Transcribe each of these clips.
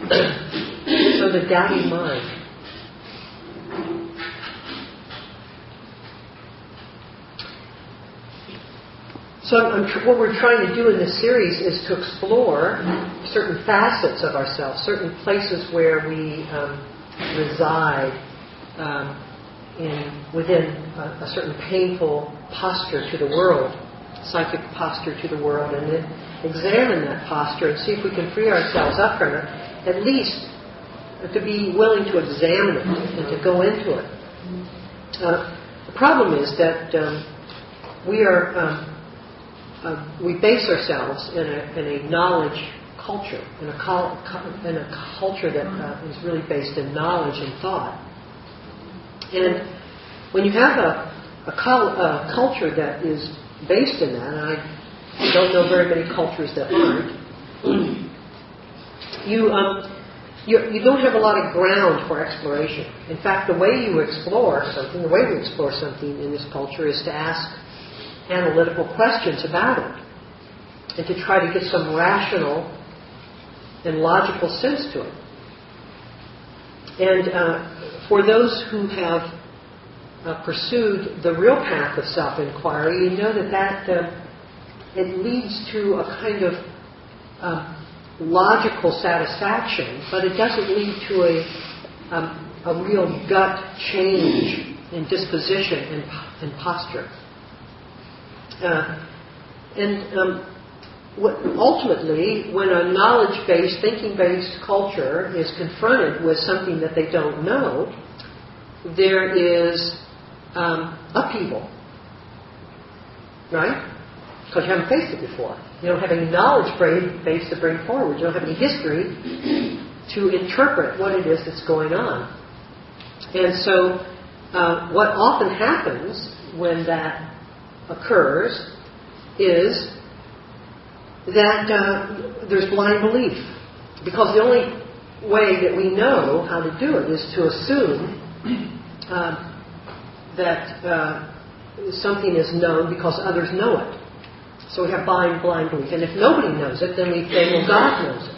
So the doubting mind. So what we're trying to do in this series is to explore certain facets of ourselves, certain places where we reside within a certain painful posture to the world, psychic posture to the world, and then examine that posture and see if we can free ourselves up from it, at least to be willing to examine it and to go into it. The problem is that we base ourselves in a knowledge culture, in a culture that is really based in knowledge and thought. And when you have a culture that is based in that, and I don't know very many cultures that aren't, you don't have a lot of ground for exploration. In fact, the way we explore something in this culture is to ask analytical questions about it and to try to get some rational and logical sense to it. And for those who have pursued the real path of self-inquiry, you know that it leads to a kind of logical satisfaction, but it doesn't lead to a real gut change in disposition and posture. Ultimately, when a knowledge-based, thinking-based culture is confronted with something that they don't know, there is upheaval, right? Because you haven't faced it before. You don't have any knowledge base to bring forward. You don't have any history to interpret what it is that's going on. And so what often happens when that occurs is that there's blind belief. Because the only way that we know how to do it is to assume that something is known because others know it. So we have blind belief. And if nobody knows it, then we say, well, God knows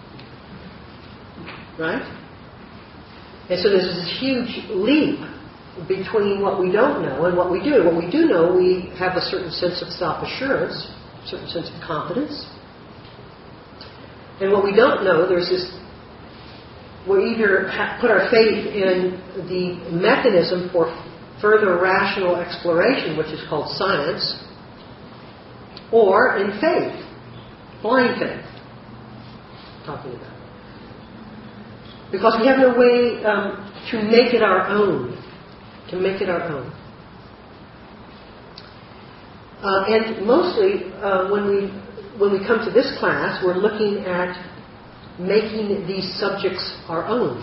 it. Right? And so there's this huge leap between what we don't know and what we do. What we do know, we have a certain sense of self-assurance, a certain sense of confidence. And what we don't know, there's this, we either put our faith in the mechanism for further rational exploration, which is called science, or in faith, blind faith, talking about. Because we have no way to make it our own. And mostly, when we come to this class, we're looking at making these subjects our own.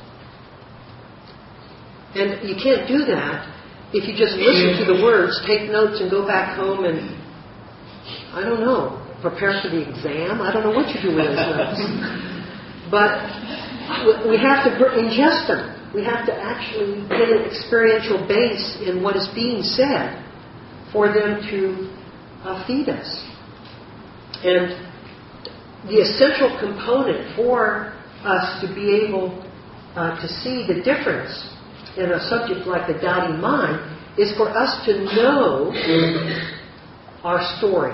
And you can't do that if you just listen to the words, take notes, and go back home and, I don't know, prepare for the exam. I don't know what you do with those notes. But we have to ingest them. We have to actually get an experiential base in what is being said for them to feed us. And the essential component for us to be able to see the difference in a subject like the doubting mind is for us to know our story.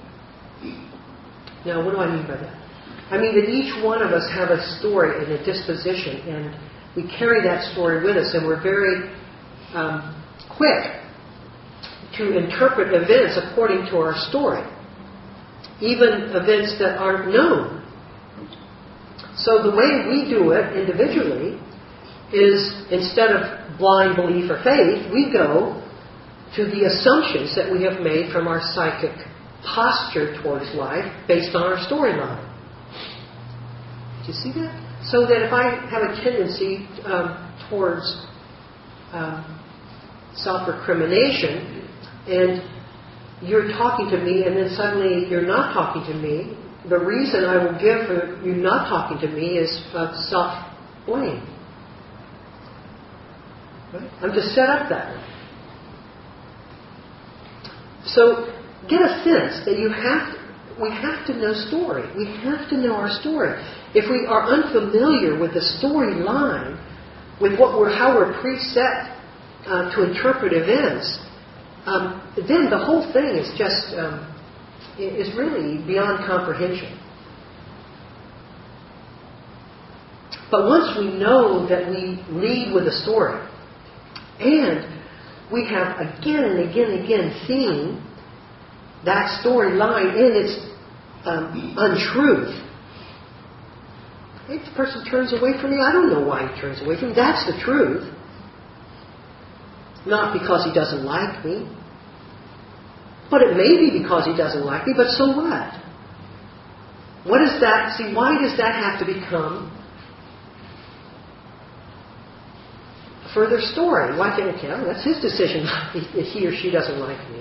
Now, what do I mean by that? I mean that each one of us have a story and a disposition, and we carry that story with us, and we're very quick to interpret events according to our story, even events that aren't known. So the way we do it individually is, instead of blind belief or faith, we go to the assumptions that we have made from our psychic posture towards life based on our storyline. Do you see that? So that if I have a tendency towards self-recrimination, and you're talking to me, and then suddenly you're not talking to me, the reason I will give for you not talking to me is self-blame. Right? I'm just set up that way. So get a sense that you have to, we have to know story. We have to know our story. If we are unfamiliar with the storyline, with how we're preset to interpret events, then the whole thing is just is really beyond comprehension. But once we know that we lead with a story, and we have again and again and again seen that storyline in its untruth. If the person turns away from me, I don't know why he turns away from me. That's the truth. Not because he doesn't like me. But it may be because he doesn't like me, but so what? What is that? See, why does that have to become a further story? Why can't okay, that's his decision if he or she doesn't like me?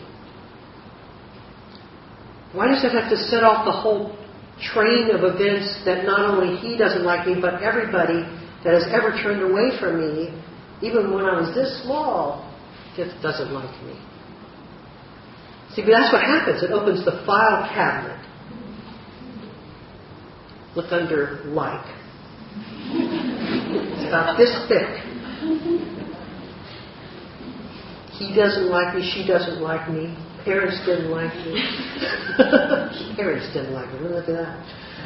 Why does that have to set off the whole train of events that not only he doesn't like me, but everybody that has ever turned away from me, even when I was this small, just doesn't like me? See, but that's what happens. It opens the file cabinet. Look under like. It's about this thick. He doesn't like me, she doesn't like me. Parents didn't like me. Parents didn't like me. Look at that.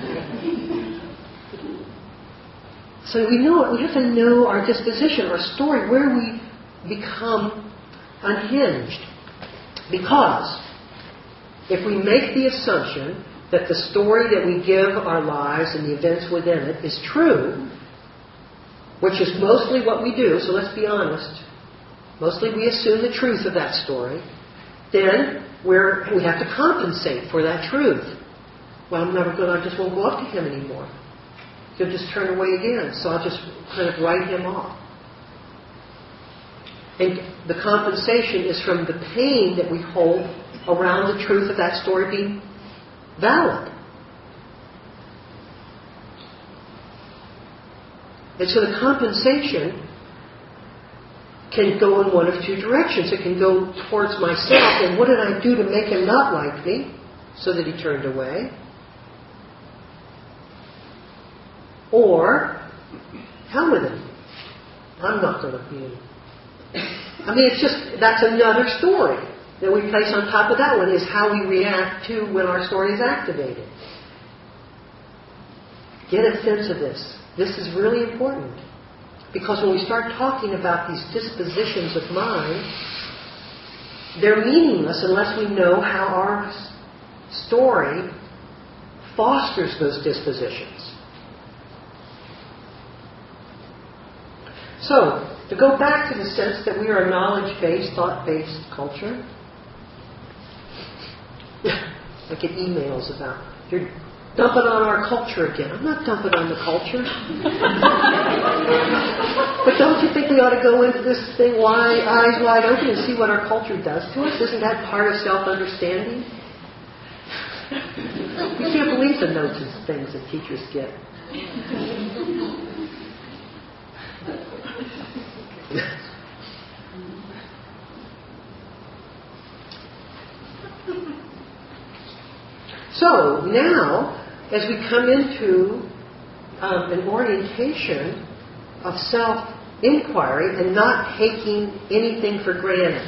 So we have to know our disposition, our story, where we become unhinged. Because if we make the assumption that the story that we give our lives and the events within it is true, which is mostly what we do, so let's be honest, mostly we assume the truth of that story, then we have to compensate for that truth. Well, I just won't go up to him anymore. He'll just turn away again, so I'll just kind of write him off. And the compensation is from the pain that we hold around the truth of that story being valid. And so the compensation can go in one of two directions. It can go towards myself, and what did I do to make him not like me so that he turned away? Or, hell with him. I'm not going to be. I mean, that's another story that we place on top of that one, is how we react to when our story is activated. Get a sense of this. This is really important. Because when we start talking about these dispositions of mind, they're meaningless unless we know how our story fosters those dispositions. So, to go back to the sense that we are a knowledge-based, thought-based culture, I get emails about, you're dumping on our culture again. I'm not dumping on the culture. But don't you think we ought to go into this thing eyes wide open and see what our culture does to us? Isn't that part of self-understanding? You can't believe the notes and things that teachers get. So now, as we come into an orientation of self-inquiry and not taking anything for granted.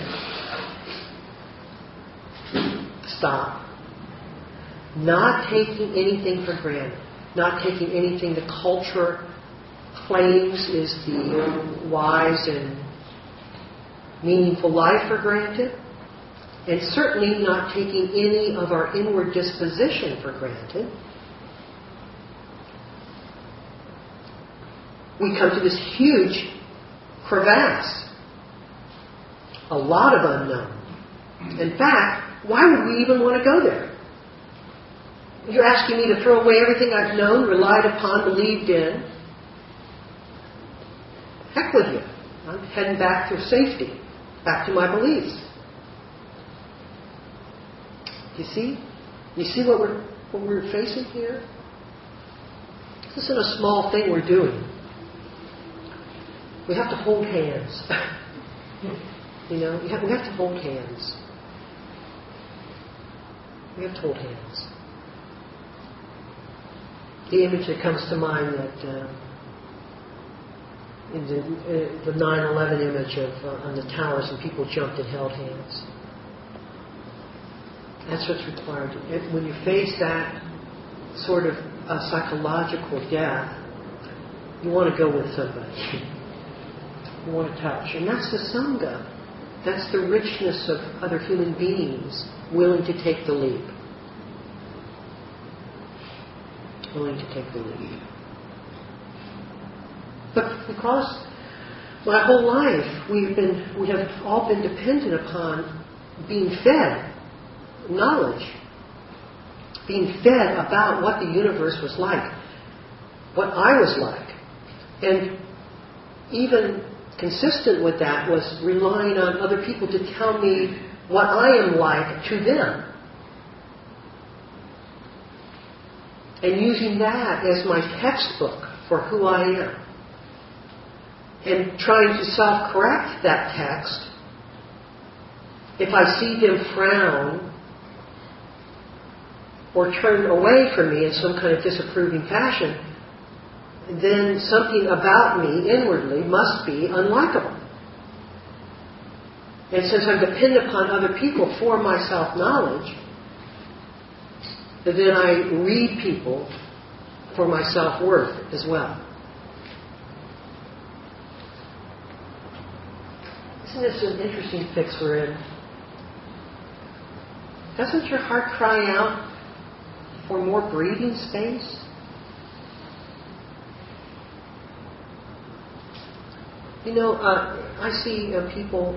Stop. Not taking anything for granted. Not taking anything the culture claims is the wise and meaningful life for granted. And certainly not taking any of our inward disposition for granted. We come to this huge crevasse. A lot of unknown. In fact, why would we even want to go there? You're asking me to throw away everything I've known, relied upon, believed in. Heck with you. I'm heading back to safety, back to my beliefs. You see? You see what we're facing here? This isn't a small thing we're doing. We have to hold hands. We have to hold hands. We have to hold hands. the image that comes to mind that in the 9/11 image of on the towers and people jumped and held hands. That's what's required. When you face that sort of psychological death, you want to go with somebody. You want to touch. And that's the Sangha. That's the richness of other human beings willing to take the leap. Willing to take the leap. But because my whole life we have all been dependent upon being fed knowledge, being fed about what the universe was like, what I was like. And even consistent with that was relying on other people to tell me what I am like to them. And using that as my textbook for who I am. And trying to self-correct that text. If I see them frown or turn away from me in some kind of disapproving fashion, then something about me inwardly must be unlikable. And since I'm dependent upon other people for my self-knowledge, then I read people for my self-worth as well. Isn't this an interesting fix we're in? Doesn't your heart cry out for more breathing space? You know, I see people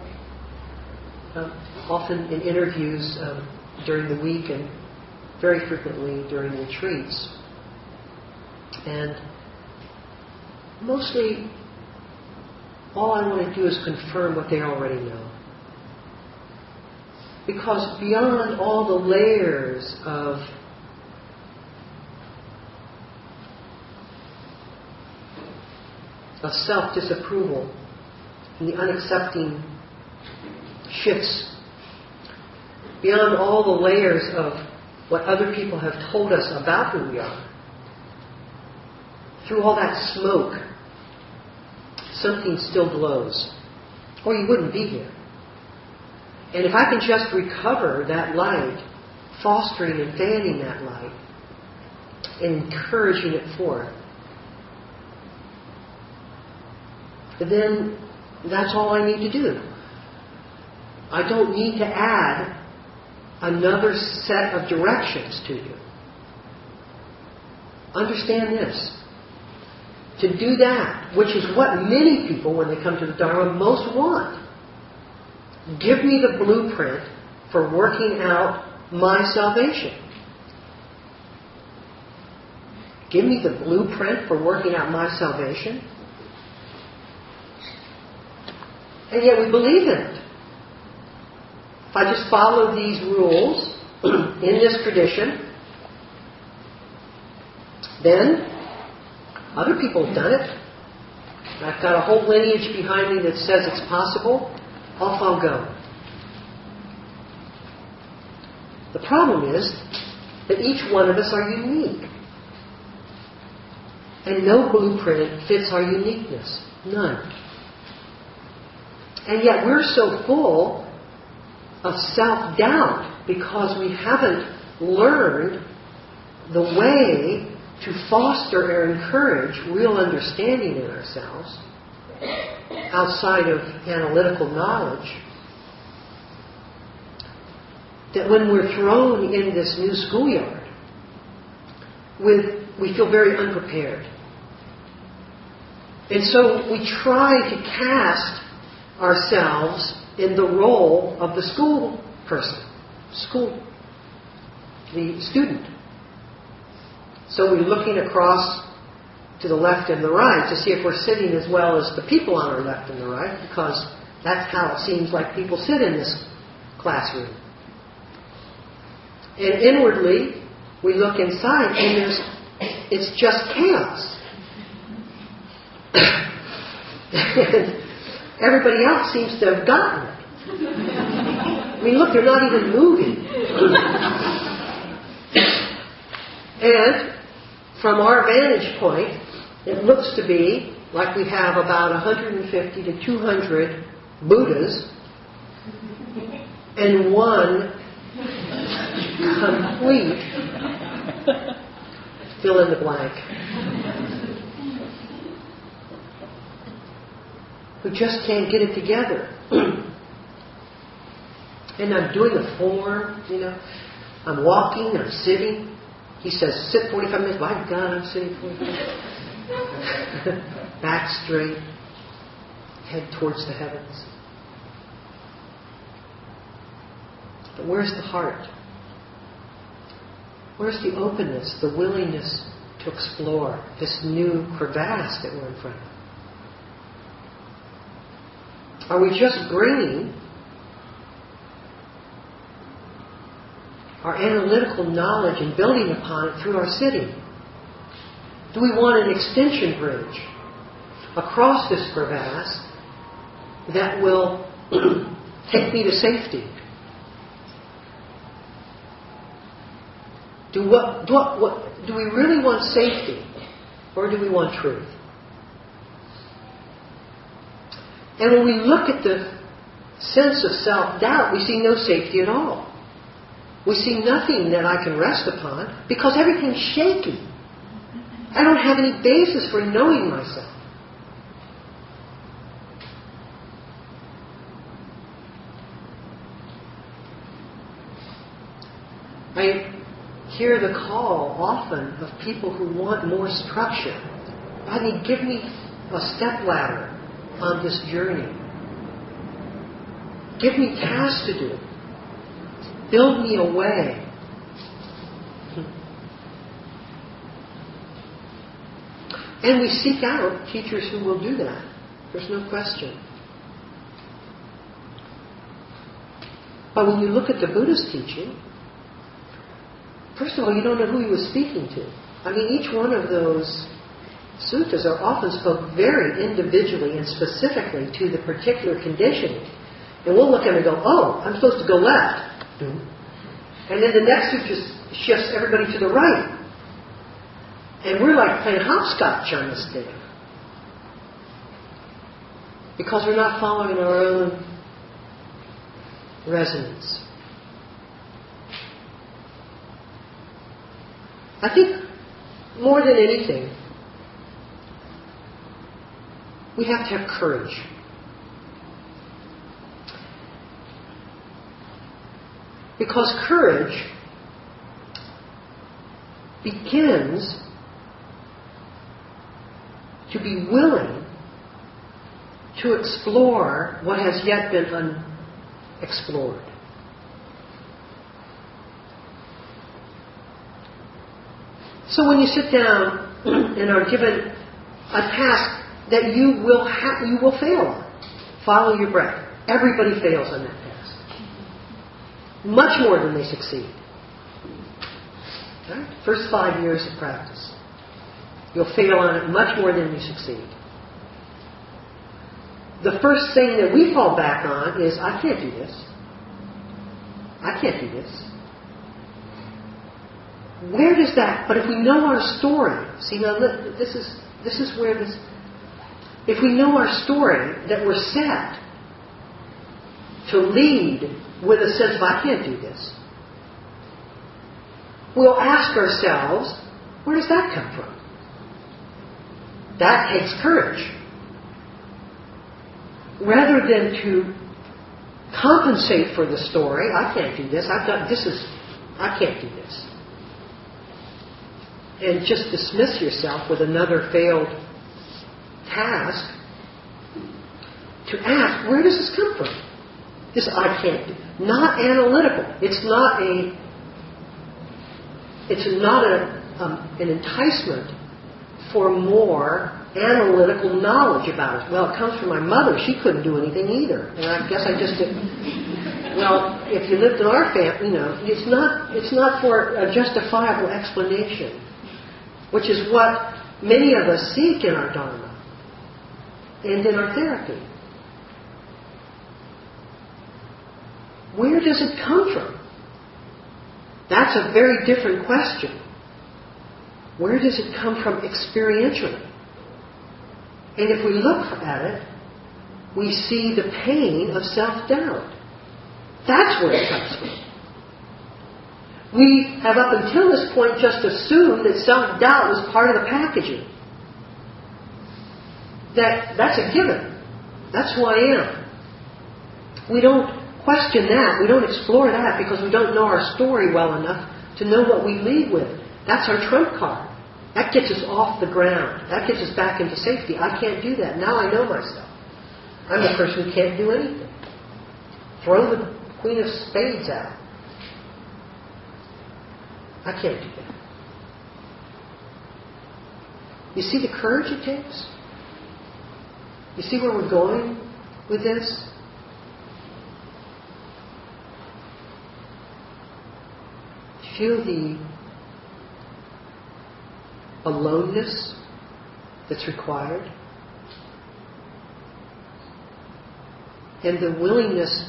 often in interviews during the week and very frequently during retreats. And mostly all I want to do is confirm what they already know. Because beyond all the layers of self-disapproval and the unaccepting shifts, beyond all the layers of what other people have told us about who we are, through all that smoke, something still glows, or you wouldn't be here. And if I can just recover that light, fostering and fanning that light, and encouraging it forth, then that's all I need to do. I don't need to add another set of directions to you. Understand this. To do that, which is what many people, when they come to the Dharma, most want. Give me the blueprint for working out my salvation. Give me the blueprint for working out my salvation. And yet we believe in it. If I just follow these rules in this tradition, then other people have done it. I've got a whole lineage behind me that says it's possible. Off I'll go. The problem is that each one of us are unique. And no blueprint fits our uniqueness. None. And yet we're so full of self-doubt because we haven't learned the way to foster or encourage real understanding in ourselves outside of analytical knowledge, that when we're thrown in this new schoolyard, we feel very unprepared. And so we try to cast ourselves in the role of the school person, the student. So we're looking across to the left and the right to see if we're sitting as well as the people on our left and the right, because that's how it seems like people sit in this classroom. And inwardly, we look inside and it's just chaos. And everybody else seems to have gotten it. I mean, look, they're not even moving. And From our vantage point, it looks to be like we have about 150 to 200 Buddhas and one complete fill in the blank who just can't get it together. And I'm doing the form, I'm walking, I'm sitting. He says, sit 45 minutes. My God, I'm sitting 45 minutes. Back straight, head towards the heavens. But where's the heart? Where's the openness, the willingness to explore this new crevasse that we're in front of? Are we just bringing our analytical knowledge and building upon it through our sitting? Do we want an extension bridge across this crevasse that will take me to safety? Do we really want safety, or do we want truth? And when we look at the sense of self-doubt, we see no safety at all. We see nothing that I can rest upon because everything's shaky. I don't have any basis for knowing myself. I hear the call often of people who want more structure. Buddy, give me a stepladder on this journey. Give me tasks to do. Build me a way. And we seek out teachers who will do that. There's no question. But when you look at the Buddha's teaching, first of all, you don't know who he was speaking to. I mean, each one of those suttas are often spoke very individually and specifically to the particular conditioning. And we'll look at it and go, oh, I'm supposed to go left. And then the next sutta shifts everybody to the right. And we're like playing hopscotch on this thing. Because we're not following our own resonance. I think more than anything, we have to have courage. Because courage begins to be willing to explore what has yet been unexplored. So when you sit down and are given a task that you will fail on, follow your breath. Everybody fails on that task. Much more than they succeed. Right? First 5 years of practice. You'll fail on it much more than you succeed. The first thing that we fall back on is, I can't do this. I can't do this. Where does that... But if we know our story... See, now this is where this... If we know our story, that we're set to lead with a sense of, I can't do this, we'll ask ourselves, where does that come from? That takes courage. Rather than to compensate for the story, I can't do this, I can't do this. And just dismiss yourself with another failed task, to ask, where does this come from? This I can't do. Not analytical. It's not an enticement for more analytical knowledge about it. Well, it comes from my mother. She couldn't do anything either. And I guess I just didn't. Well, if you lived in our family, it's not for a justifiable explanation, which is what many of us seek in our Dharma and in our therapy. Where does it come from? That's a very different question. Where does it come from experientially? And if we look at it, we see the pain of self-doubt. That's where it comes from. We have up until this point just assumed that self-doubt was part of the packaging. That's a given. That's who I am. We don't question that. We don't explore that because we don't know our story well enough to know what we lead with. That's our trump card. That gets us off the ground. That gets us back into safety. I can't do that. Now I know myself. I'm the person who can't do anything. Throw the Queen of Spades out. I can't do that. You see the courage it takes? You see where we're going with this? Feel the aloneness that's required, and the willingness.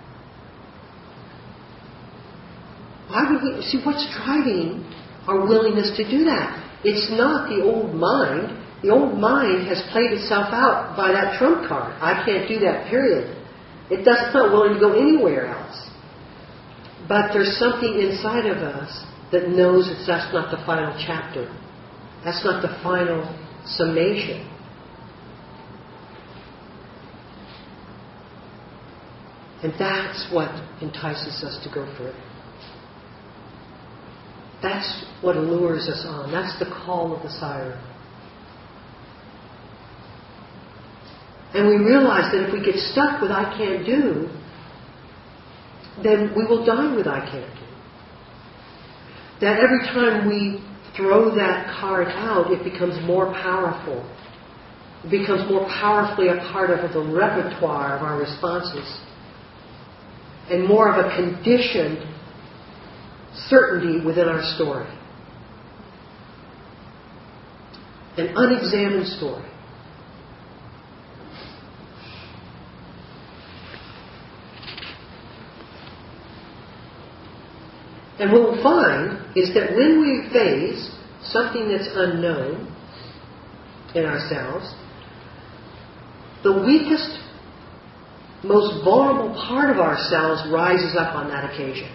Why would we see what's driving our willingness to do that? It's not the old mind. The old mind has played itself out by that trump card. I can't do that, period. It's not willing to go anywhere else. But there's something inside of us that knows that that's not the final chapter. That's not the final summation. And that's what entices us to go further. That's what allures us on. That's the call of the siren. And we realize that if we get stuck with I can't do, then we will die with I can't do. That every time we throw that card out, it becomes more powerful. It becomes more powerfully a part of the repertoire of our responses. And more of a conditioned certainty within our story. An unexamined story. And what we'll find is that when we face something that's unknown in ourselves, the weakest, most vulnerable part of ourselves rises up on that occasion.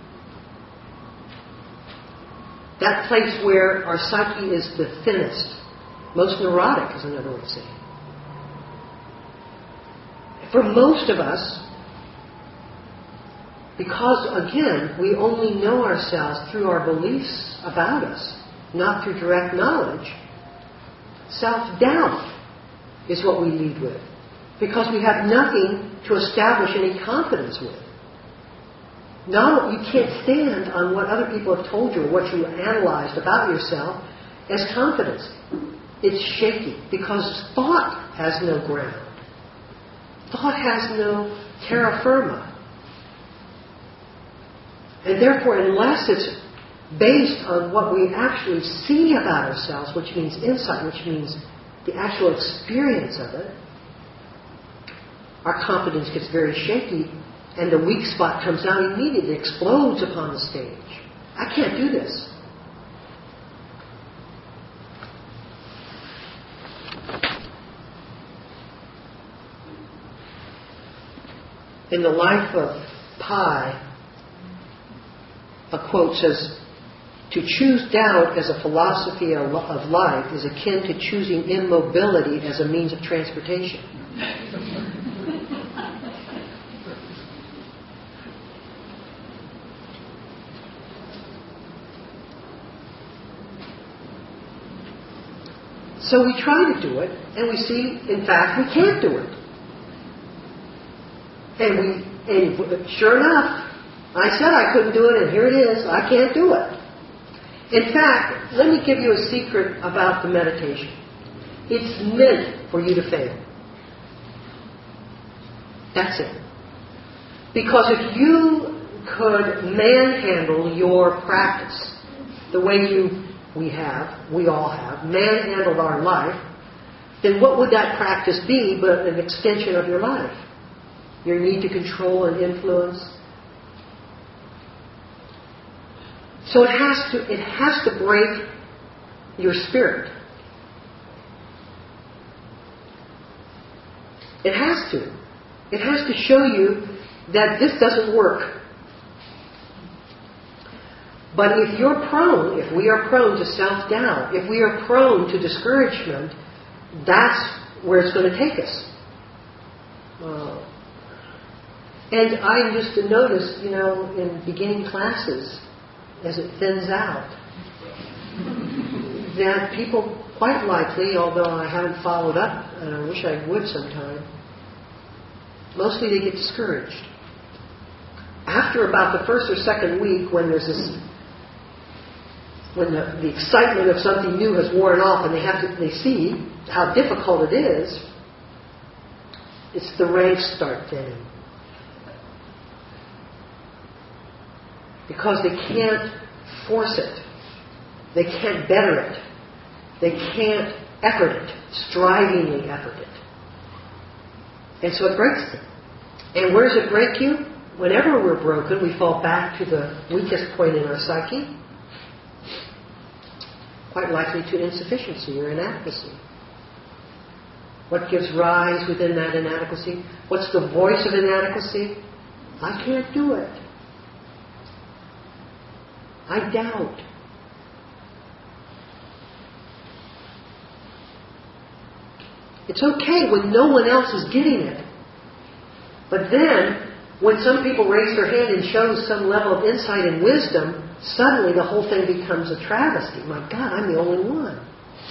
That place where our psyche is the thinnest, most neurotic is another way of saying it. For most of us, because, again, we only know ourselves through our beliefs about us, not through direct knowledge, self-doubt is what we lead with. Because we have nothing to establish any confidence with. No, you can't stand on what other people have told you or what you analyzed about yourself as confidence. It's shaky because thought has no ground. Thought has no terra firma. And therefore, unless it's based on what we actually see about ourselves, which means insight, which means the actual experience of it, our confidence gets very shaky and the weak spot comes out immediately, explodes upon the stage. I can't do this. In the life of Pi, a quote says, "To choose doubt as a philosophy of life is akin to choosing immobility as a means of transportation." So we try to do it, and we see, in fact, we can't do it. And sure enough, I said I couldn't do it, and here it is. I can't do it. In fact, let me give you a secret about the meditation. It's meant for you to fail. That's it. Because if you could manhandle your practice the way we all have, manhandled our life, then what would that practice be but an extension of your life? Your need to control and influence. So it has to break your spirit. It has to. It has to show you that this doesn't work. But if we are prone to self-doubt, if we are prone to discouragement, that's where it's going to take us. And I used to notice, in beginning classes, as it thins out, that people quite likely, although I haven't followed up, and I wish I would sometime, mostly they get discouraged. After about the first or second week, when there's when the excitement of something new has worn off and they see how difficult it is, it's the ranks start thinning. Because they can't force it. They can't better it. They can't effort it, strivingly effort it. And so it breaks them. And where does it break you? Whenever we're broken, we fall back to the weakest point in our psyche, quite likely to insufficiency or inadequacy. What gives rise within that inadequacy? What's the voice of inadequacy? I can't do it. I doubt. It's okay when no one else is getting it. But then, when some people raise their hand and show some level of insight and wisdom, suddenly the whole thing becomes a travesty. My God, I'm the only one.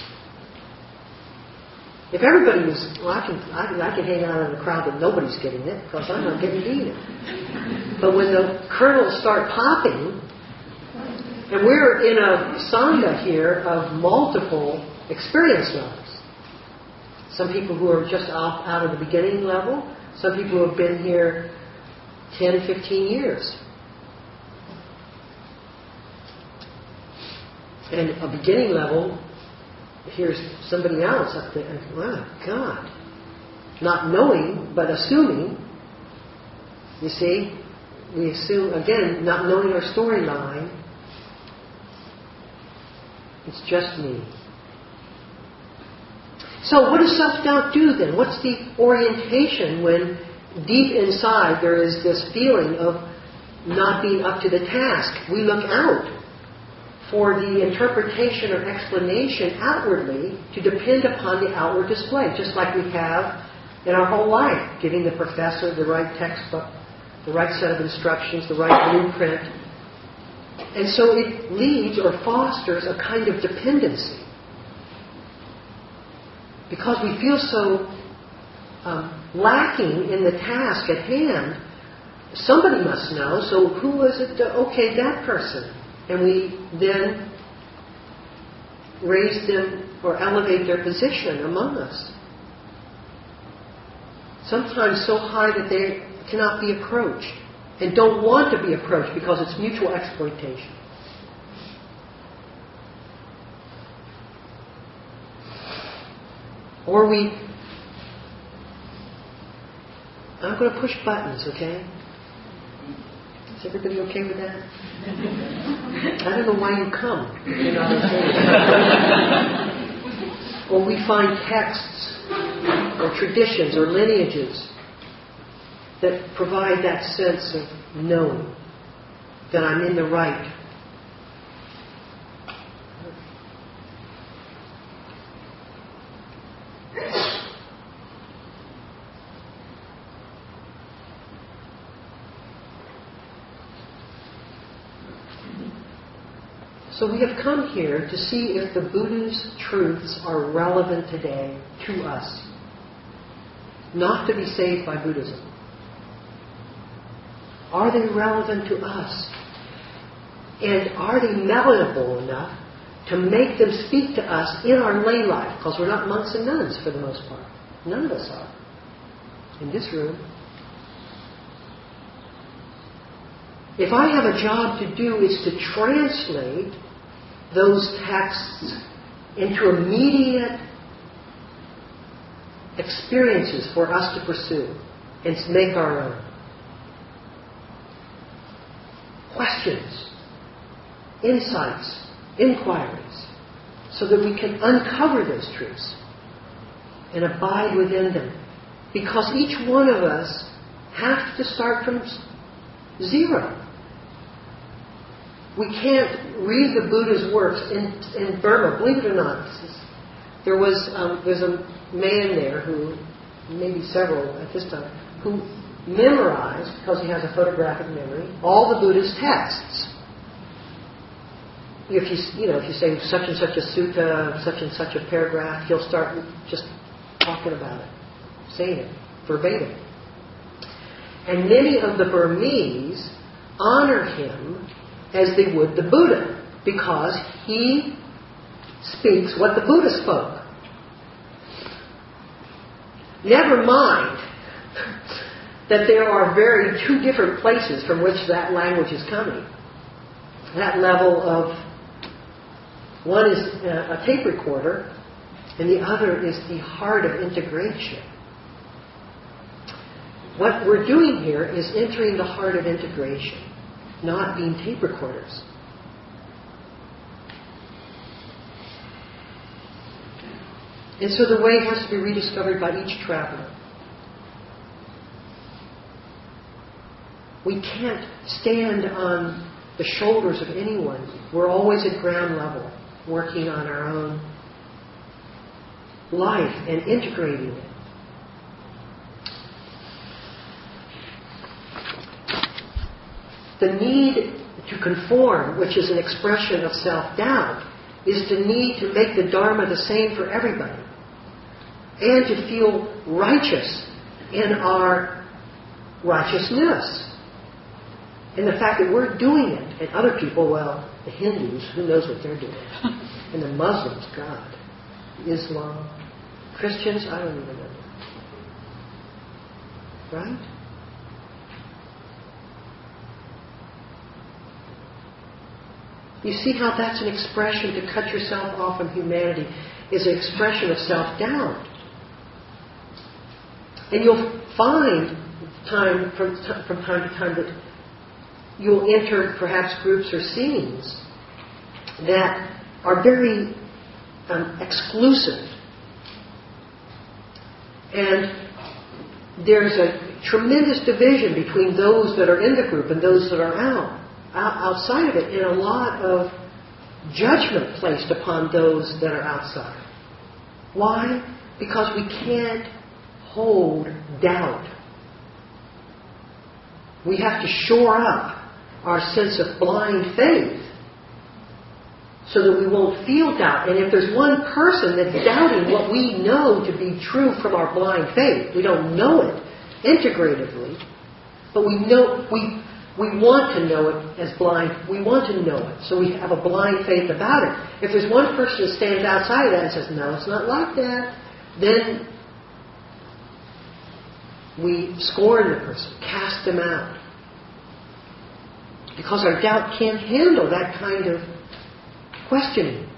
If everybody was, I can hang out in a crowd that nobody's getting it because I'm not getting it either. But when the kernels start popping, and we're in a sangha here of multiple experience levels. Some people who are just out of the beginning level, some people who have been here 10, 15 years. And a beginning level, here's somebody else up there, and my God, not knowing, but assuming. You see, we assume, again, not knowing our storyline. It's just me. So what does self-doubt do then? What's the orientation when deep inside there is this feeling of not being up to the task? We look out for the interpretation or explanation outwardly to depend upon the outward display, just like we have in our whole life, giving the professor the right textbook, the right set of instructions, the right blueprint. And so it leads or fosters a kind of dependency. Because we feel so lacking in the task at hand, somebody must know, so who is it? Okay, that person. And we then raise them or elevate their position among us. Sometimes so high that they cannot be approached and don't want to be approached because it's mutual exploitation. Or I'm going to push buttons, okay? Is everybody okay with that? I don't know why you come. You're not okay. Or we find texts or traditions or lineages that provide that sense of knowing that I'm in the right. So we have come here to see if the Buddha's truths are relevant today to us. Not to be saved by Buddhism. Are they relevant to us? And are they malleable enough to make them speak to us in our lay life? Because we're not monks and nuns for the most part. None of us are. In this room. If I have a job to do, it's to translate those texts into immediate experiences for us to pursue and to make our own. Questions, insights, inquiries, so that we can uncover those truths and abide within them. Because each one of us have to start from zero. We can't read the Buddha's works in Burma. Believe it or not, there's a man there who, maybe several at this time, who memorized, because he has a photographic memory, all the Buddha's texts. If you say such and such a sutta, such and such a paragraph, he'll start just talking about it, saying it verbatim. And many of the Burmese honor him as they would the Buddha, because he speaks what the Buddha spoke. Never mind that there are two different places from which that language is coming. That level of, one is a tape recorder, and the other is the heart of integration. What we're doing here is entering the heart of integration, not being tape recorders. And so the way has to be rediscovered by each traveler. We can't stand on the shoulders of anyone. We're always at ground level, working on our own life and integrating it. The need to conform, which is an expression of self-doubt, is the need to make the Dharma the same for everybody. And to feel righteous in our righteousness. And the fact that we're doing it, and other people, well, the Hindus, who knows what they're doing? And the Muslims, God. Islam. Christians, I don't even know. Right? You see how that's an expression to cut yourself off from humanity, is an expression of self-doubt. And you'll find from time to time that you'll enter perhaps groups or scenes that are very exclusive. And there's a tremendous division between those that are in the group and those that are outside of it, and a lot of judgment placed upon those that are outside. Why? Because we can't hold doubt. We have to shore up our sense of blind faith so that we won't feel doubt. And if there's one person that's doubting what we know to be true from our blind faith, we don't know it integratively, but we know we want to know it as blind. We want to know it, so we have a blind faith about it. If there's one person that stands outside of that and says, no, it's not like that, then we scorn the person, cast them out. Because our doubt can't handle that kind of questioning.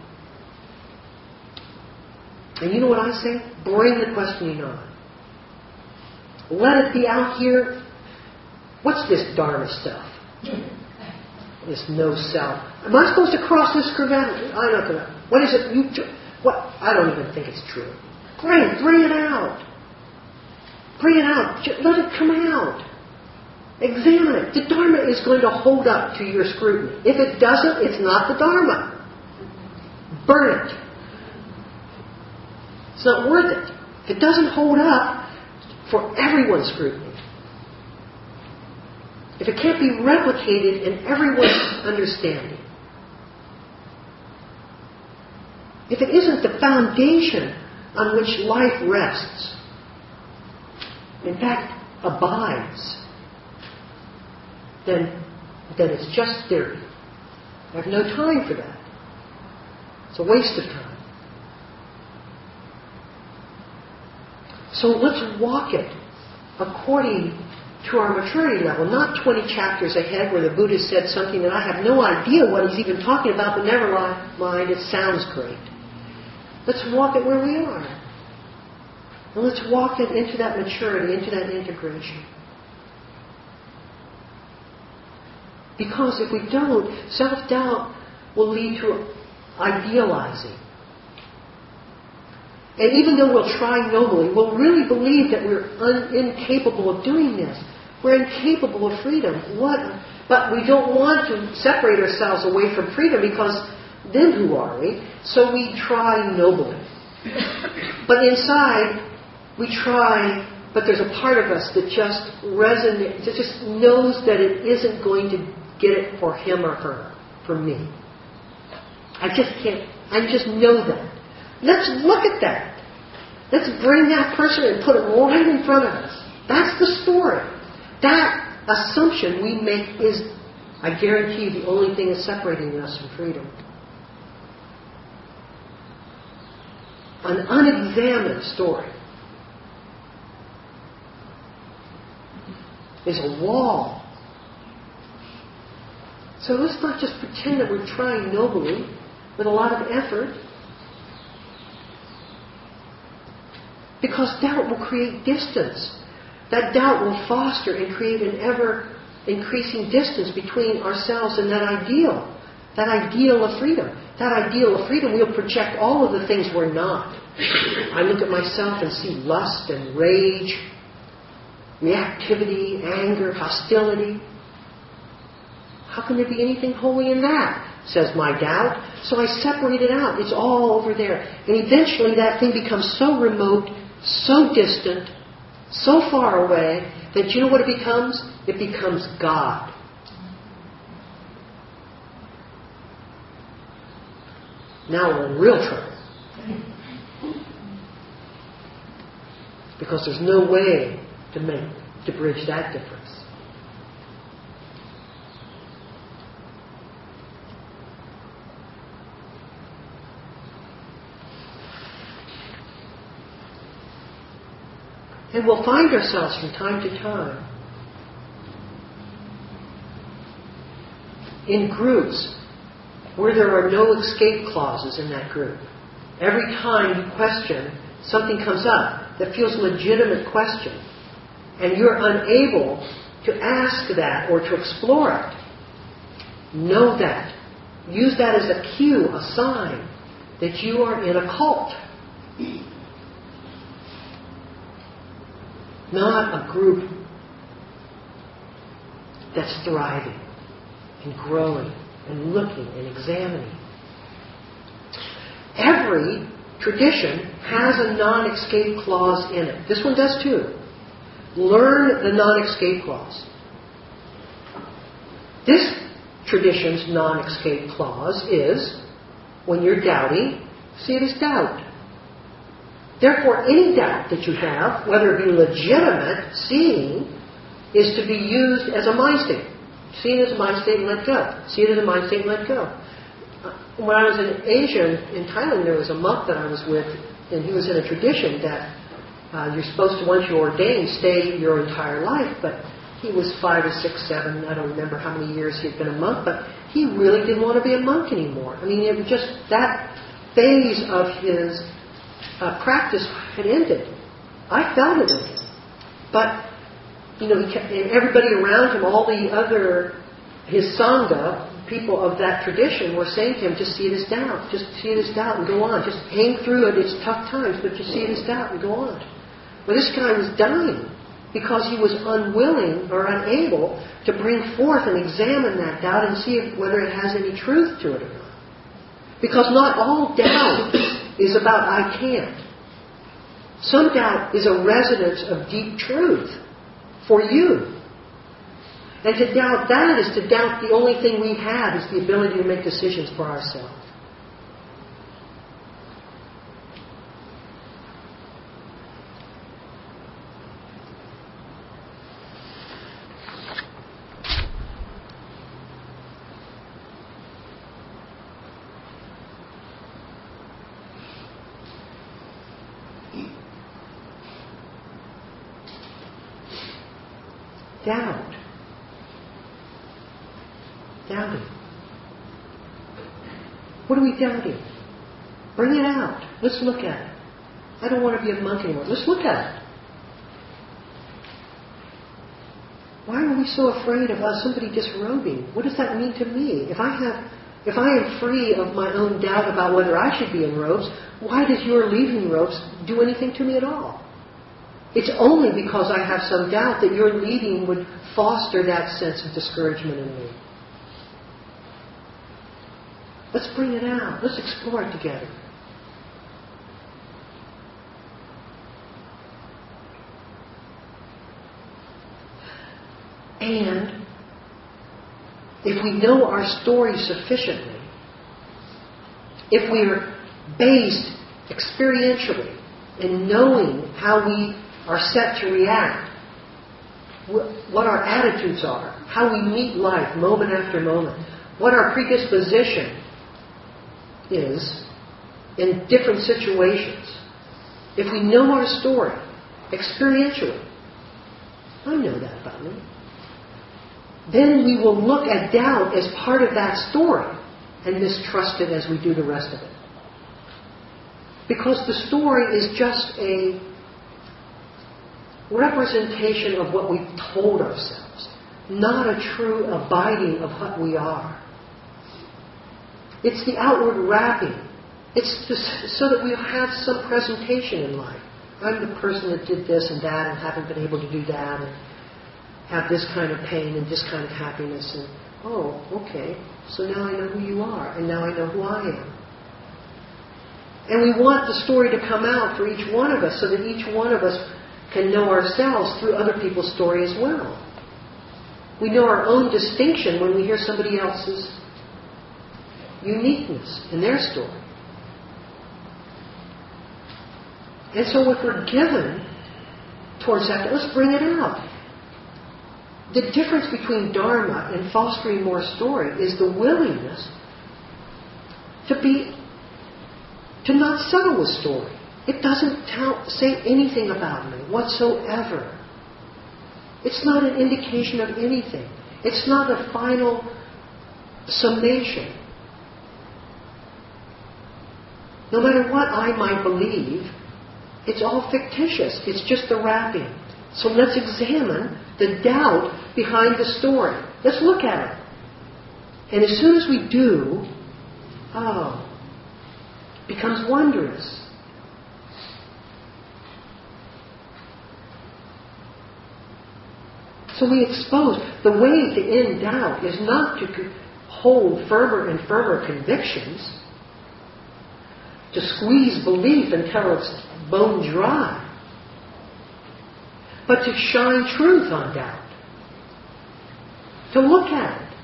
And you know what I say? Bring the questioning on. Let it be out here. What's this Dharma stuff? This no self. Am I supposed to cross this cravat? I'm not going to. What is it? What? I don't even think it's true. Great, bring it out. Bring it out. Let it come out. Examine it. The Dharma is going to hold up to your scrutiny. If it doesn't, it's not the Dharma. Burn it. It's not worth it. If it doesn't hold up for everyone's scrutiny, if it can't be replicated in everyone's understanding, if it isn't the foundation on which life rests, in fact, abides, then it's just theory. I have no time for that. It's a waste of time. So let's walk it according to our maturity level, not 20 chapters ahead where the Buddha said something that I have no idea what he's even talking about, but never mind, it sounds great. Let's walk it where we are. And let's walk it into that maturity, into that integration. Because if we don't, self-doubt will lead to idealizing. And even though we'll try nobly, we'll really believe that we're incapable of doing this. We're incapable of freedom. But we don't want to separate ourselves away from freedom, because then who are we? So we try nobly. But inside, we try, but there's a part of us that just resonates, that just knows that it isn't going to get it for him or her, for me. I just can't, I just know that. Let's look at that. Let's bring that person and put it right in front of us. That's the story. That assumption we make is, I guarantee you, the only thing that's separating us from freedom. An unexamined story is a wall. So let's not just pretend that we're trying nobly with a lot of effort, because doubt will create distance. That doubt will foster and create an ever-increasing distance between ourselves and that ideal of freedom. That ideal of freedom, we'll project all of the things we're not. I look at myself and see lust and rage, reactivity, anger, hostility. How can there be anything holy in that? Says my doubt. So I separate it out. It's all over there. And eventually that thing becomes so remote, so distant, so far away, that you know what it becomes? It becomes God. Now we're in real trouble. Because there's no way to bridge that difference. And we'll find ourselves from time to time in groups where there are no escape clauses in that group. Every time you question, something comes up that feels a legitimate question, and you're unable to ask that or to explore it. Know that. Use that as a cue, a sign that you are in a cult. Not a group that's thriving and growing and looking and examining. Every tradition has a non-escape clause in it. This one does too. Learn the non-escape clause. This tradition's non-escape clause is, when you're doubting, see it as doubt. Therefore, any doubt that you have, whether it be legitimate, seeing, is to be used as a mind state. See it as a mind state and let go. See it as a mind state and let go. When I was in Asia, in Thailand, there was a monk that I was with, and he was in a tradition that you're supposed to, once you're ordained, stay your entire life. But he was 5 or 6, 7, I don't remember how many years he had been a monk, but he really didn't want to be a monk anymore. I mean, it was just that phase of his practice had ended. I felt it in him. But, and everybody around him, all the other, his Sangha, people of that tradition were saying to him, just see it as doubt. Just see it as doubt and go on. Just hang through it. It's tough times, but just see it as doubt and go on. Well, this guy was dying because he was unwilling or unable to bring forth and examine that doubt and see whether it has any truth to it or not. Because not all doubt is about I can't. Some doubt is a resonance of deep truth for you. And to doubt that is to doubt the only thing we have is the ability to make decisions for ourselves. Doubt. Doubting. What are we doubting? Bring it out. Let's look at it. I don't want to be a monk anymore. Let's look at it. Why are we so afraid of somebody disrobing? What does that mean to me? If I have If I am free of my own doubt about whether I should be in robes, why does your leaving robes do anything to me at all? It's only because I have some doubt that your leaving would foster that sense of discouragement in me. Let's bring it out. Let's explore it together. And if we know our story sufficiently, if we are based experientially in knowing how we are set to react, what our attitudes are, how we meet life moment after moment, what our predisposition is in different situations. If we know our story experientially, I know that about me, then we will look at doubt as part of that story and mistrust it as we do the rest of it. Because the story is just a representation of what we've told ourselves, not a true abiding of what we are. It's the outward wrapping. It's just so that we'll have some presentation in life. I'm the person that did this and that and haven't been able to do that and have this kind of pain and this kind of happiness. And, oh, okay, so now I know who you are and now I know who I am. And we want the story to come out for each one of us so that each one of us can know ourselves through other people's story as well. We know our own distinction when we hear somebody else's uniqueness in their story. And so if we're given towards that, let's bring it out. The difference between Dharma and fostering more story is the willingness to not settle with story. It doesn't say anything about me whatsoever. It's not an indication of anything. It's not a final summation. No matter what I might believe, it's all fictitious. It's just the wrapping. So let's examine the doubt behind the story. Let's look at it. And as soon as we do, it becomes wondrous. So we expose. The way to end doubt is not to hold firmer and firmer convictions, to squeeze belief until it's bone dry, but to shine truth on doubt, to look at it.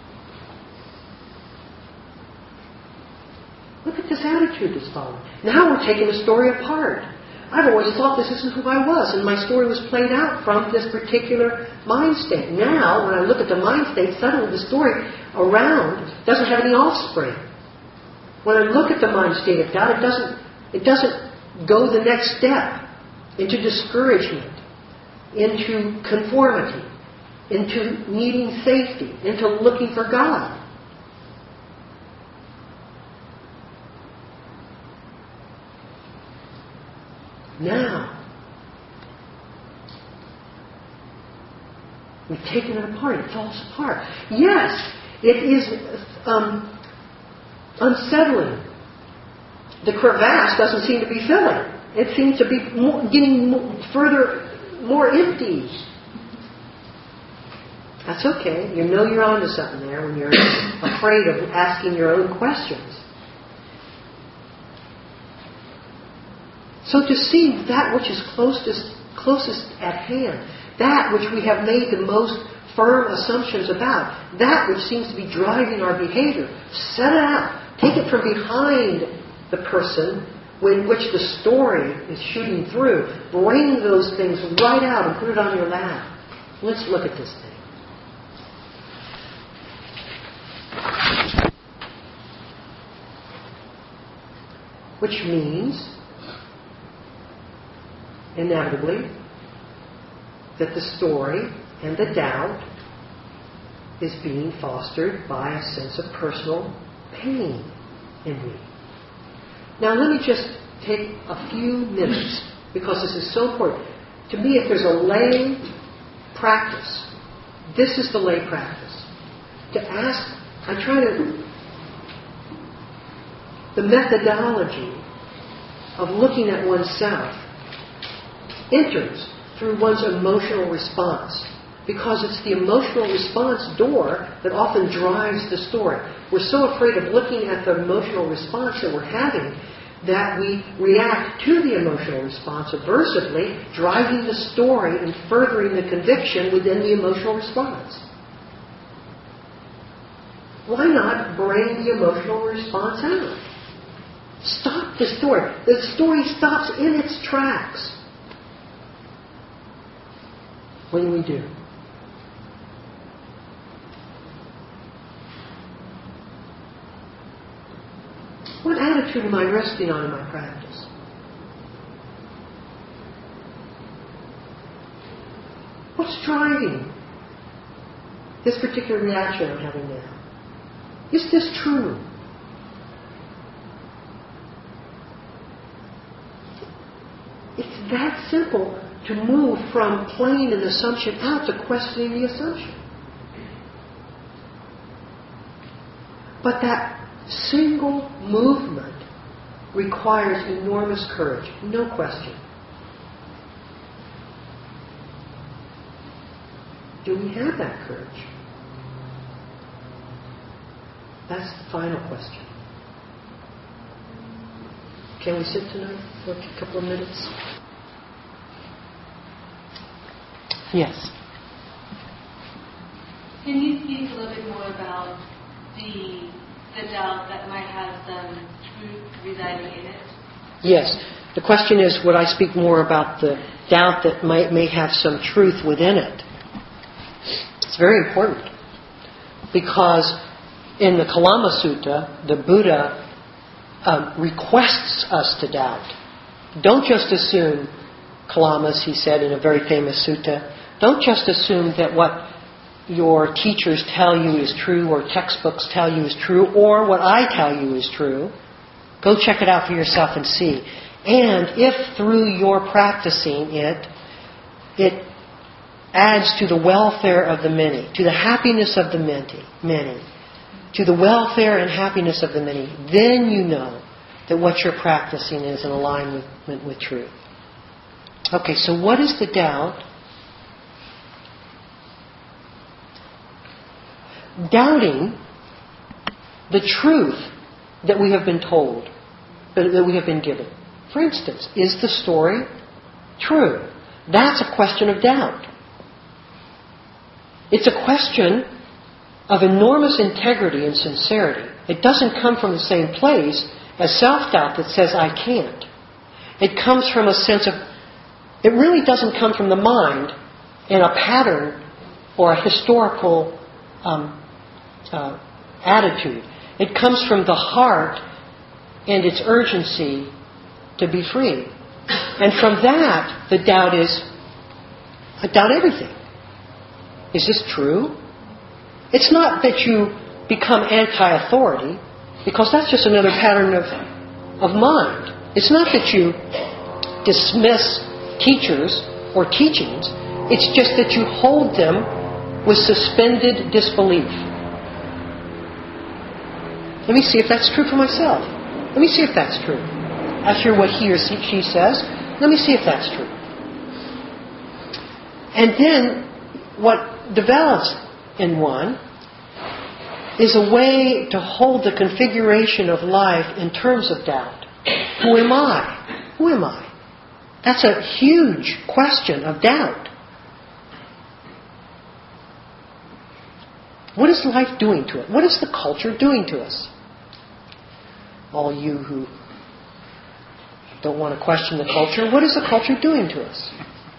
Look at this attitude that's following. Now we're taking the story apart. I've always thought this isn't who I was, and my story was played out from this particular mind state. Now, when I look at the mind state, suddenly the story around doesn't have any offspring. When I look at the mind state of doubt, it doesn't go the next step into discouragement, into conformity, into needing safety, into looking for God. Now, we've taken it apart. It falls apart. Yes, it is unsettling. The crevasse doesn't seem to be filling. It seems to be getting more empty. That's okay. You know you're onto something there when you're afraid of asking your own questions. So to see that which is closest at hand, that which we have made the most firm assumptions about, that which seems to be driving our behavior, set it out. Take it from behind the person in which the story is shooting through. Bring those things right out and put it on your lap. Let's look at this thing. Which means, inevitably, that the story and the doubt is being fostered by a sense of personal pain in me. Now let me just take a few minutes, because this is so important. To me, if there's a lay practice, this is the lay practice. To ask, I try to the methodology of looking at oneself enters through one's emotional response. Because it's the emotional response door that often drives the story. We're so afraid of looking at the emotional response that we're having that we react to the emotional response aversively, driving the story and furthering the conviction within the emotional response. Why not bring the emotional response out? Stop the story. The story stops in its tracks when we do. What attitude am I resting on in my practice? What's driving this particular reaction I'm having now? Is this true? It's that simple to move from playing an assumption out to questioning the assumption. But that single movement requires enormous courage, no question. Do we have that courage? That's the final question. Can we sit tonight for a couple of minutes? Yes. Can you speak a little bit more about the doubt that might have some truth residing in it? Yes. The question is, would I speak more about the doubt that may have some truth within it? It's very important. Because in the Kalama Sutta, the Buddha requests us to doubt. Don't just assume, Kalamas, he said in a very famous sutta, don't just assume that what your teachers tell you is true, or textbooks tell you is true, or what I tell you is true. Go check it out for yourself and see. And if through your practicing it adds to the welfare of the many, to the happiness of the many, to the welfare and happiness of the many, then you know that what you're practicing is in alignment with truth. Okay, so what is the doubt? Doubting the truth that we have been told, that we have been given. For instance, is the story true? That's a question of doubt. It's a question of enormous integrity and sincerity. It doesn't come from the same place as self-doubt that says, I can't. It comes from a sense of, it really doesn't come from the mind in a pattern or a historical attitude. It comes from the heart and its urgency to be free. And from that, the doubt is, I doubt everything. Is this true? It's not that you become anti-authority, because that's just another pattern of mind. It's not that you dismiss teachers or teachings. It's just that you hold them with suspended disbelief. Let me see if that's true for myself. Let me see if that's true. I hear what he or she says. Let me see if that's true. And then what develops in one is a way to hold the configuration of life in terms of doubt. Who am I? Who am I? That's a huge question of doubt. What is life doing to it? What is the culture doing to us? All you who don't want to question the culture, what is the culture doing to us?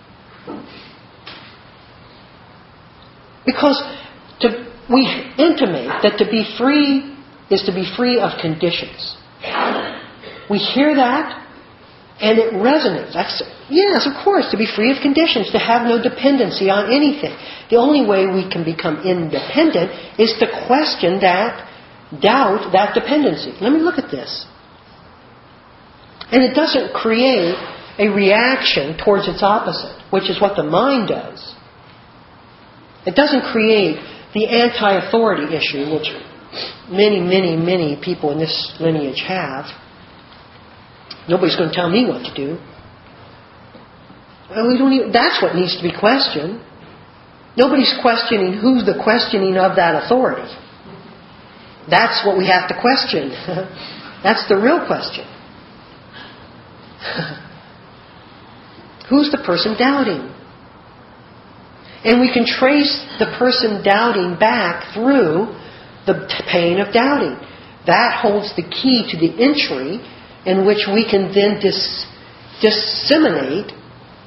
Because we intimate that to be free is to be free of conditions. We hear that and it resonates. Yes, of course, to be free of conditions, to have no dependency on anything. The only way we can become independent is to question that, doubt that dependency. Let me look at this. And it doesn't create a reaction towards its opposite, which is what the mind does. It doesn't create the anti-authority issue, which many, many, many people in this lineage have. Nobody's going to tell me what to do. And that's what needs to be questioned. Nobody's questioning who's the questioning of that authority. That's what we have to question. That's the real question. Who's the person doubting? And we can trace the person doubting back through the pain of doubting. That holds the key to the entry in which we can then disseminate,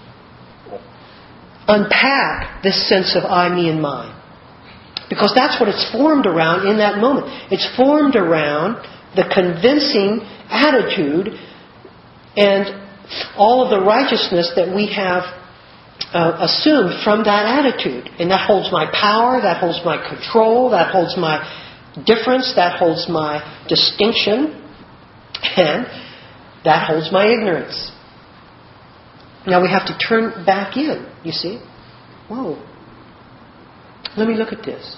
unpack this sense of I, me, and mine. Because that's what it's formed around in that moment. It's formed around the convincing attitude and all of the righteousness that we have assumed from that attitude. And that holds my power, that holds my control, that holds my difference, that holds my distinction, and that holds my ignorance. Now we have to turn back in, you see. Whoa. Let me look at this.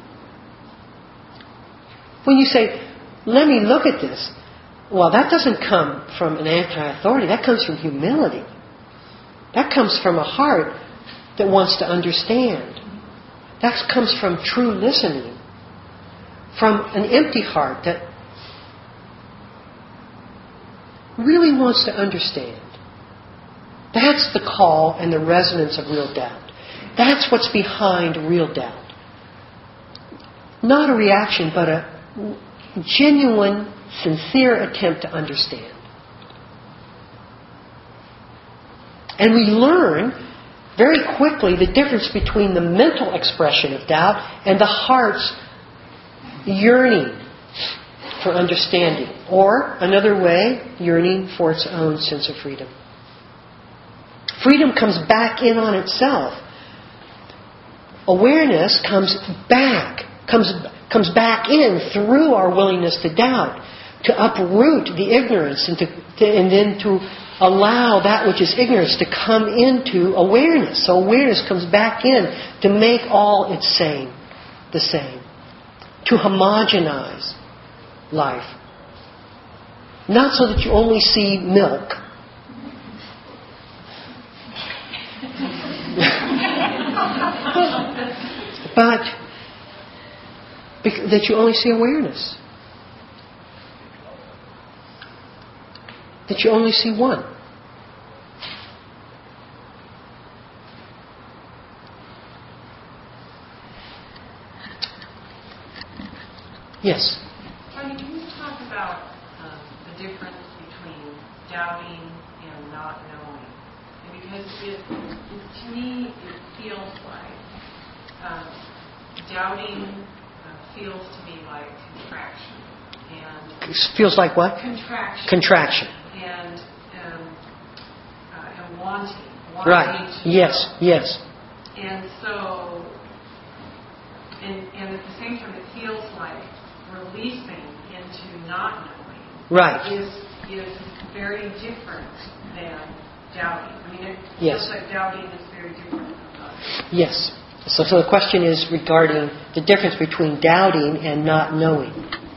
When you say, let me look at this, well, that doesn't come from an anti-authority. That comes from humility. That comes from a heart that wants to understand. That comes from true listening. From an empty heart that really wants to understand. That's the call and the resonance of real doubt. That's what's behind real doubt. Not a reaction, but a genuine, sincere attempt to understand. And we learn very quickly the difference between the mental expression of doubt and the heart's yearning for understanding. Or, another way, yearning for its own sense of freedom. Freedom comes back in on itself. Awareness comes back in through our willingness to doubt, to uproot the ignorance and then to allow that which is ignorance to come into awareness. So awareness comes back in to make all its same the same, to homogenize life. Not so that you only see milk. But that you only see awareness. That you only see one. Yes? Tony, can you talk about the difference between doubting and not knowing? And because to me, it feels like doubting feels to me like contraction. And It feels like what? Contraction. Contraction. And wanting. Right. To Yes. know. Yes. And so, and at the same time, it feels like releasing into not knowing. Right. Is very different than doubting. I mean, it Yes. feels like doubting is very different from not. Yes. So the question is regarding the difference between doubting and not knowing.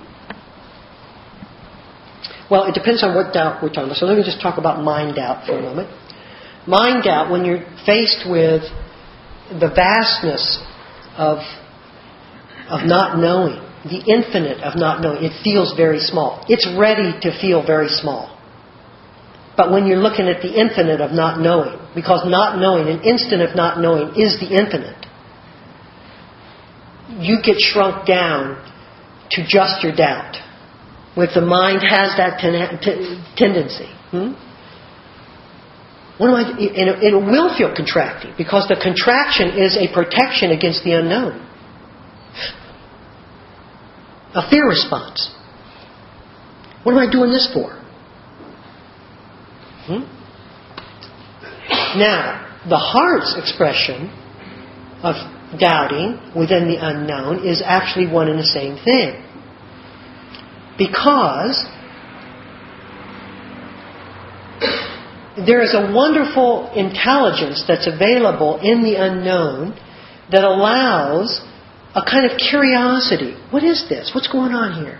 Well, it depends on what doubt we're talking about. So let me just talk about mind doubt for a moment. Mind doubt, when you're faced with the vastness of not knowing, the infinite of not knowing, it feels very small. It's ready to feel very small. But when you're looking at the infinite of not knowing, because not knowing, an instant of not knowing is the infinite, you get shrunk down to just your doubt. If the mind has that tendency. What am I? And it will feel contracting, because the contraction is a protection against the unknown. A fear response. What am I doing this for? Now, the heart's expression of doubting within the unknown is actually one and the same thing. Because there is a wonderful intelligence that's available in the unknown that allows a kind of curiosity. What is this? What's going on here?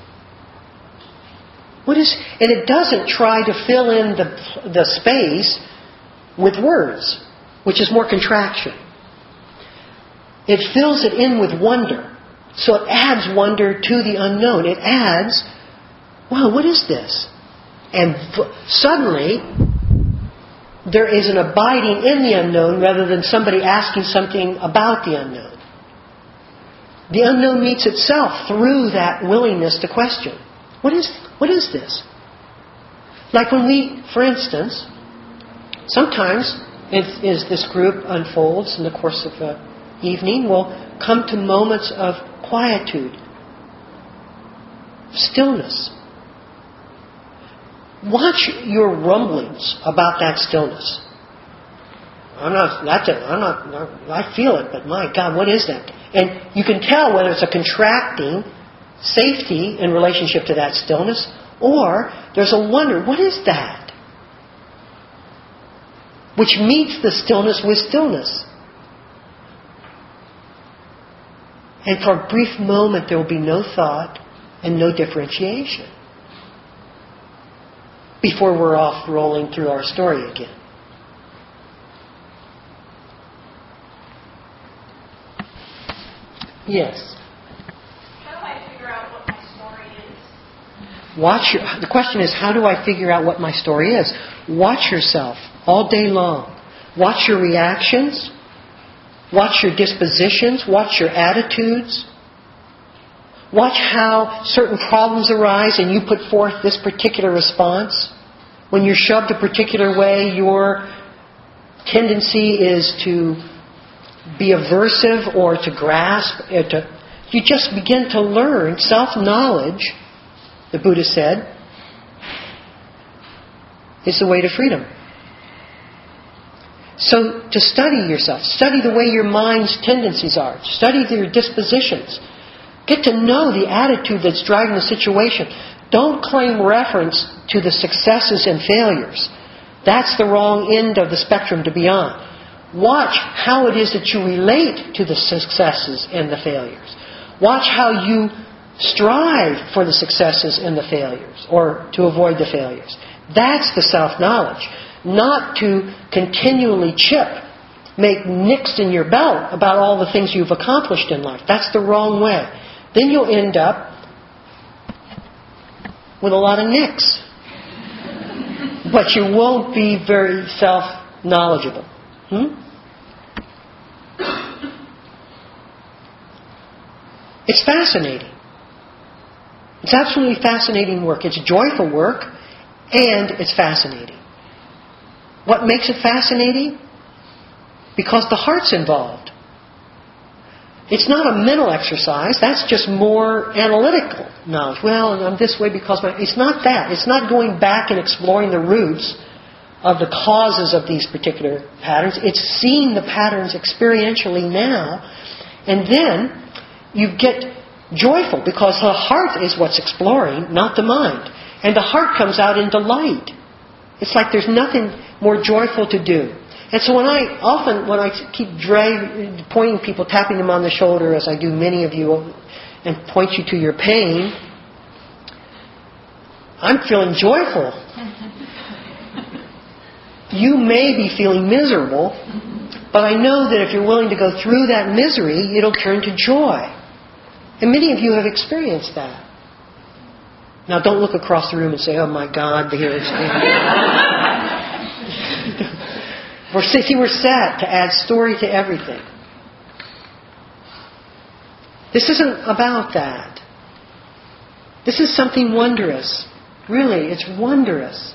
And it doesn't try to fill in the space with words, which is more contraction. It fills it in with wonder. So it adds wonder to the unknown. It adds, wow, what is this? And suddenly, there is an abiding in the unknown rather than somebody asking something about the unknown. The unknown meets itself through that willingness to question. What is this? Like when we, for instance, sometimes as this group unfolds in the course of the evening, we'll come to moments of quietude, stillness. Watch your rumblings about that stillness. I feel it, but my God, what is that? And you can tell whether it's a contracting safety in relationship to that stillness, or there's a wonder, what is that? Which meets the stillness with stillness. And for a brief moment there will be no thought and no differentiation before we're off rolling through our story again. Yes? How do I figure out what my story is? The question is, how do I figure out what my story is? Watch yourself all day long. Watch your reactions. Watch your dispositions. Watch your attitudes. Watch how certain problems arise and you put forth this particular response. When you're shoved a particular way, your tendency is to be aversive or to grasp. You just begin to learn self-knowledge, the Buddha said, is the way to freedom. So to study yourself, study the way your mind's tendencies are, study your dispositions. Get to know the attitude that's driving the situation. Don't claim reference to the successes and failures. That's the wrong end of the spectrum to be on. Watch how it is that you relate to the successes and the failures. Watch how you strive for the successes and the failures, or to avoid the failures. That's the self-knowledge. Not to continually make nicks in your belt about all the things you've accomplished in life. That's the wrong way. Then you'll end up with a lot of nicks. But you won't be very self-knowledgeable. It's fascinating. It's absolutely fascinating work. It's joyful work, and it's fascinating. What makes it fascinating? Because the heart's involved. It's not a mental exercise. That's just more analytical knowledge. Well, I'm this way because it's not that. It's not going back and exploring the roots of the causes of these particular patterns. It's seeing the patterns experientially now. And then you get joyful because the heart is what's exploring, not the mind. And the heart comes out in delight. It's like there's nothing more joyful to do. And so when I keep pointing people, tapping them on the shoulder, as I do many of you, and point you to your pain, I'm feeling joyful. You may be feeling miserable, but I know that if you're willing to go through that misery, it'll turn to joy. And many of you have experienced that. Now don't look across the room and say, oh my God, here it's We're set to add story to everything. This isn't about that. This is something wondrous. Really, it's wondrous.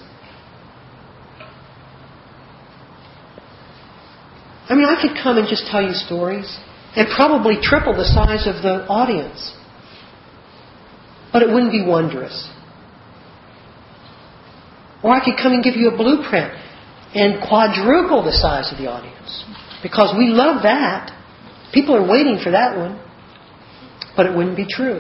I mean, I could come and just tell you stories and probably triple the size of the audience. But it wouldn't be wondrous. Or I could come and give you a blueprint and quadruple the size of the audience. Because we love that. People are waiting for that one. But it wouldn't be true.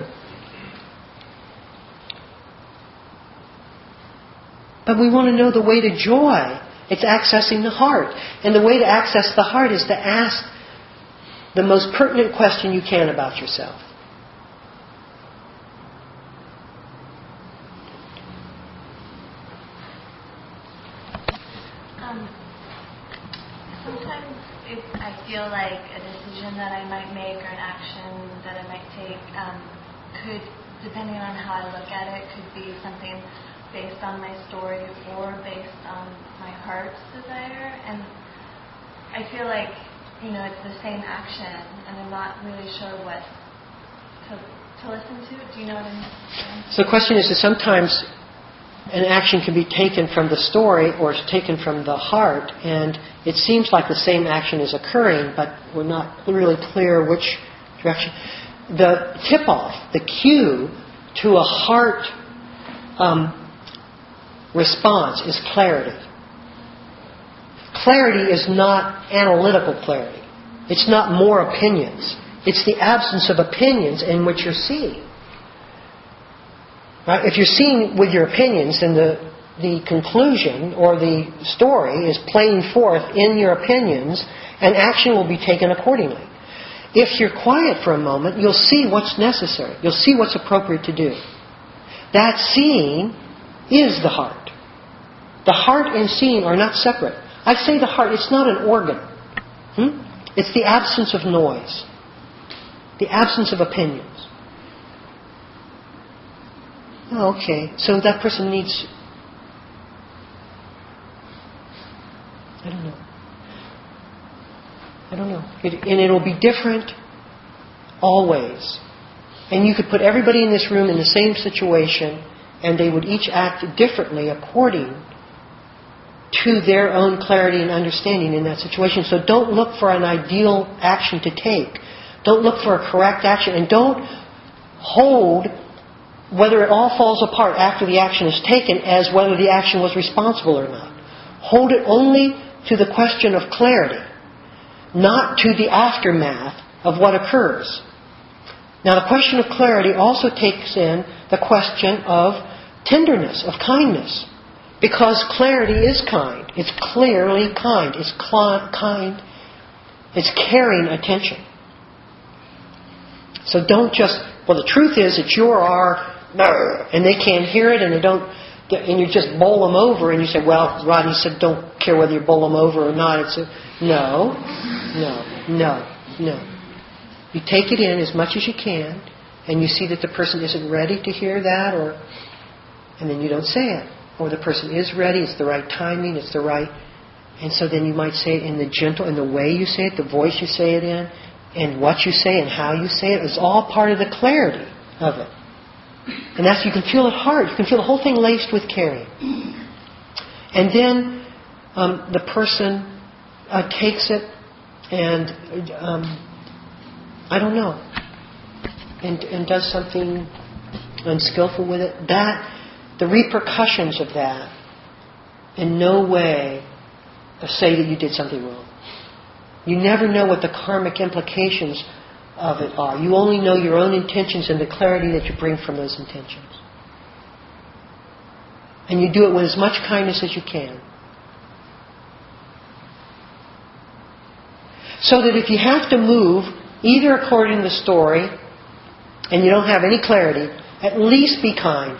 But we want to know the way to joy. It's accessing the heart. And the way to access the heart is to ask the most pertinent question you can about yourself. Sometimes I feel like a decision that I might make or an action that I might take could, depending on how I look at it, could be something based on my story or based on my heart's desire. And I feel like, it's the same action, and I'm not really sure what to listen to. Do you know what I mean? So the question is that sometimes an action can be taken from the story or it's taken from the heart, and it seems like the same action is occurring, but we're not really clear which direction. The tip-off, the cue to a heart response is clarity. Clarity is not analytical clarity. It's not more opinions. It's the absence of opinions in which you're seeing. Right? If you're seeing with your opinions, then the conclusion or the story is playing forth in your opinions, and action will be taken accordingly. If you're quiet for a moment, you'll see what's necessary. You'll see what's appropriate to do. That seeing is the heart. The heart and seeing are not separate. I say the heart, it's not an organ. It's the absence of noise. The absence of opinions. Oh, okay, so that person needs... I don't know. And it'll be different always. And you could put everybody in this room in the same situation, and they would each act differently according to their own clarity and understanding in that situation. So don't look for an ideal action to take. Don't look for a correct action. And don't hold whether it all falls apart after the action is taken as whether the action was responsible or not. Hold it only to the question of clarity, not to the aftermath of what occurs. Now, the question of clarity also takes in the question of tenderness, of kindness. Because clarity is kind. It's clearly kind. It's kind. It's caring attention. So don't just... Well, the truth is that you are... And they can't hear it, and they don't... And you just bowl them over, and you say, well, Rodney said don't care whether you bowl them over or not. It's no. You take it in as much as you can, and you see that the person isn't ready to hear that, and then you don't say it. Or the person is ready, it's the right timing, it's the right... And so then you might say it in the way you say it, the voice you say it in, and what you say and how you say it. It's all part of the clarity of it. And that's, you can feel it hard. You can feel the whole thing laced with caring. And then the person takes it and, I don't know, and does something unskillful with it. The repercussions of that in no way say that you did something wrong. You never know what the karmic implications of it are. You only know your own intentions and the clarity that you bring from those intentions. And you do it with as much kindness as you can. So that if you have to move, either according to the story, and you don't have any clarity, at least be kind.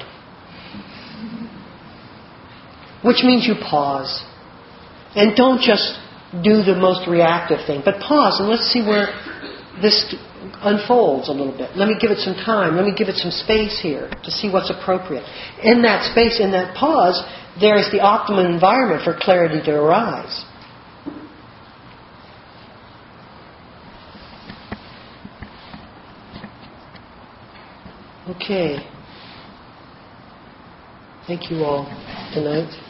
Which means you pause. And don't just do the most reactive thing, but pause and let's see where this unfolds a little bit. Let me give it some time. Let me give it some space here to see what's appropriate. In that space, in that pause, there is the optimum environment for clarity to arise. Okay. Thank you all tonight.